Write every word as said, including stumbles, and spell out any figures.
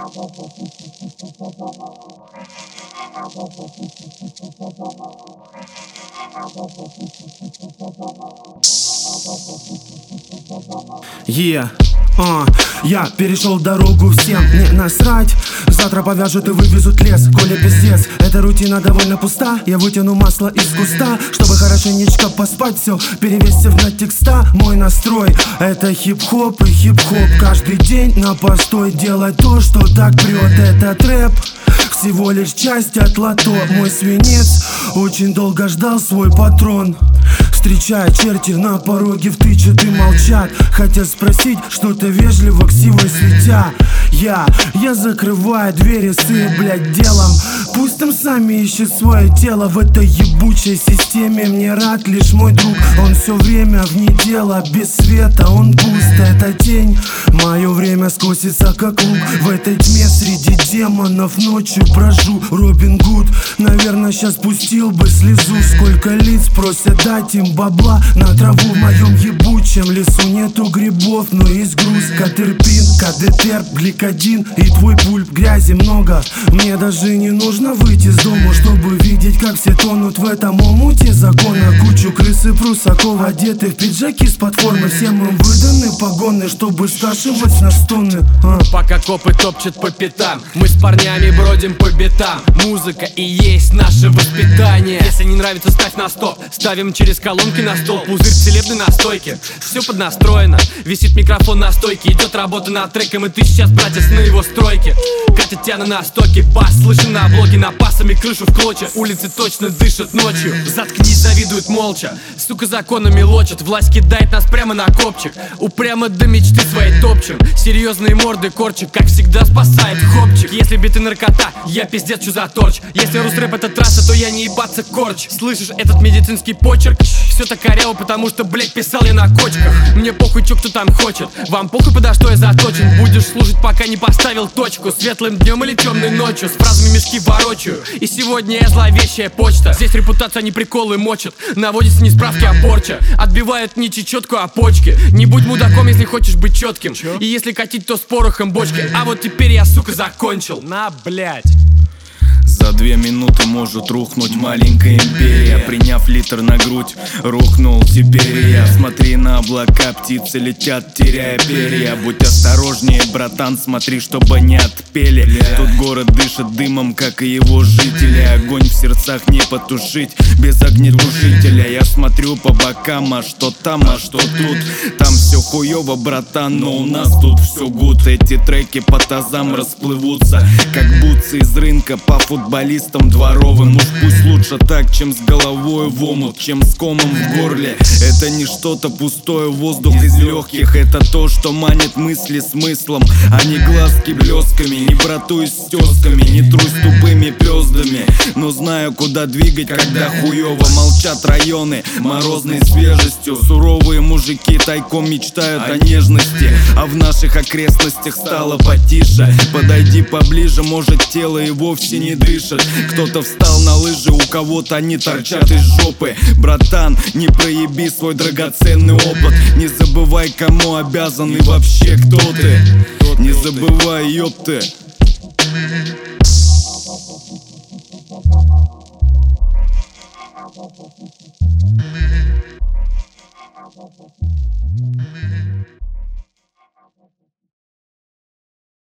Yeah. Uh, я перешел дорогу всем, не насрать. Завтра повяжут и вывезут лес, коли пиздец. Эта рутина довольно пуста. Я вытяну масло из куста, чтобы хорошенечко поспать. Все перевесив на текста. Мой настрой — это хип-хоп и хип-хоп. Каждый день на постой делать то, что так прет. Это трэп, всего лишь часть от лото. Мой свинец очень долго ждал свой патрон. Встречая черти на пороге, втычат и молчат. Хотят спросить что-то вежливо, ксивой светя. Я, я закрываю двери с их, блядь, делом. Пусть там сами ищут свое тело в этой ебучей системе. Мне рад лишь мой друг, он все время вне дела. Без света он пуст, это тень. Мое время скосится как лук. В этой тьме среди демонов ночью брожу. Робин Гуд, наверное, сейчас пустил бы слезу. Сколько лиц просят дать им бабла на траву. В моем ебучем лесу нету грибов, но есть груз. Катерпин, кадетерп, гликодин и твой пульп. Грязи много, мне даже не нужно выйти из дома, чтобы видеть, как все тонут в этом омуте закона. Кучу крыс и прусаков, одеты в пиджаки с платформы. Всем им выданы погоны, чтобы скашивать на стоны. а. Пока копы топчут по пятам, мы с парнями бродим по битам. Музыка и есть наше воспитание. Если не нравится, ставь на стоп. Ставим через колонки на стол, пузырь целебной настойки. Все поднастроено, висит микрофон на стойке. Идет работа над треком, и ты сейчас, братец, на его стройке. Катят тебя на настоке, бас слышен на блоке. Напасами крышу в клочья, улицы точно дышат ночью. Заткнись, завидуют молча, сука законами лочат. Власть кидает нас прямо на копчик. Упрямо до мечты своей топчем. Серьезные морды корчик, как всегда спасает хопчик. Если биты наркота, я пиздец, что за торч. Если рус-рэп это трасса, то я не ебаться корч. Слышишь этот медицинский почерк? Все так коряво, потому что, блядь, писал я на кочках. Мне похуй, чё кто там хочет. Вам похуй, подо что я заточен. Будешь слушать, пока не поставил точку. Светлым днем или темной ночью. С фразами мешки ворочаю. И сегодня я зловещая почта. Здесь репутация, не приколы мочат. Наводятся не справки, а порча. Отбивают не чечетку, а почки. Не будь мудаком, если хочешь быть четким. Чё? И если катить, то с порохом бочки. А вот теперь я, сука, закончил. На, блядь. За две минуты может рухнуть маленькая империя. Приняв литр на грудь, рухнул теперь я. Смотри на облака, птицы летят, теряя перья. Будь осторожнее, братан, смотри, чтобы не отпели. Тут город дышит дымом, как и его жители. Огонь в сердцах не потушить без огнетушителя. Я смотрю по бокам, а что там, а что тут. Там все хуёво, братан, но у нас тут все гуд. Эти треки по тазам расплывутся, как бутсы из рынка по футболистам дворовым. Уж пусть лучше так, чем с головой в омут, чем с комом в горле. Это не что-то пустое, воздух из легких. Это то, что манит мысли смыслом, а не глазки блесками. Не братуюсь с тёзками, не трусь тупыми пёздами, но знаю, куда двигать, когда хуёво. Молчат районы морозной свежестью. Суровые мужики тайком мечтают о нежности, а в наших окрестностях стало потише. Подойди поближе, может тело и вовсе не дышит. Кто-то встал на лыжи, у кого-то они торчат из жопы. Братан, не проеби свой драгоценный опыт. Не забывай, кому обязан и вообще кто ты. Не забывай, ёпты. Thank you.